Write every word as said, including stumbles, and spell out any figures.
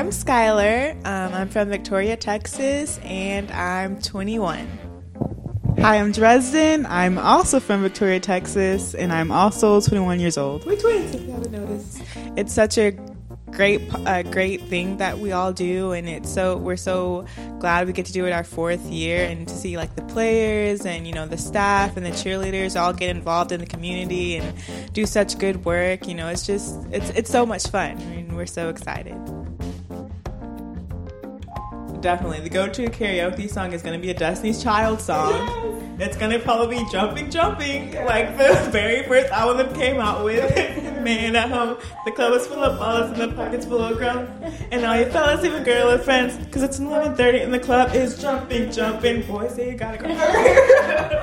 I'm Skylar. Um, I'm from Victoria, Texas, and I'm twenty-one. Hi, I'm Dresden. I'm also from Victoria, Texas, and I'm also twenty-one years old. We're twins, if you haven't noticed. It's such a great, uh, great thing that we all do, and it's so we're so glad we get to do it our fourth year, and to see like the players and you know the staff and the cheerleaders all get involved in the community and do such good work. You know, it's just it's it's so much fun. I mean, we're so excited. Definitely, the go-to karaoke song is going to be a Destiny's Child song. Yes. It's going to probably be Jumping, Jumping, like the very first album that came out with. Man at home, the club is full of balls and the pockets full of grub. And all you fellas, even girl and friends, because it's eleven thirty and the club is jumping, jumping. Boys say you gotta go.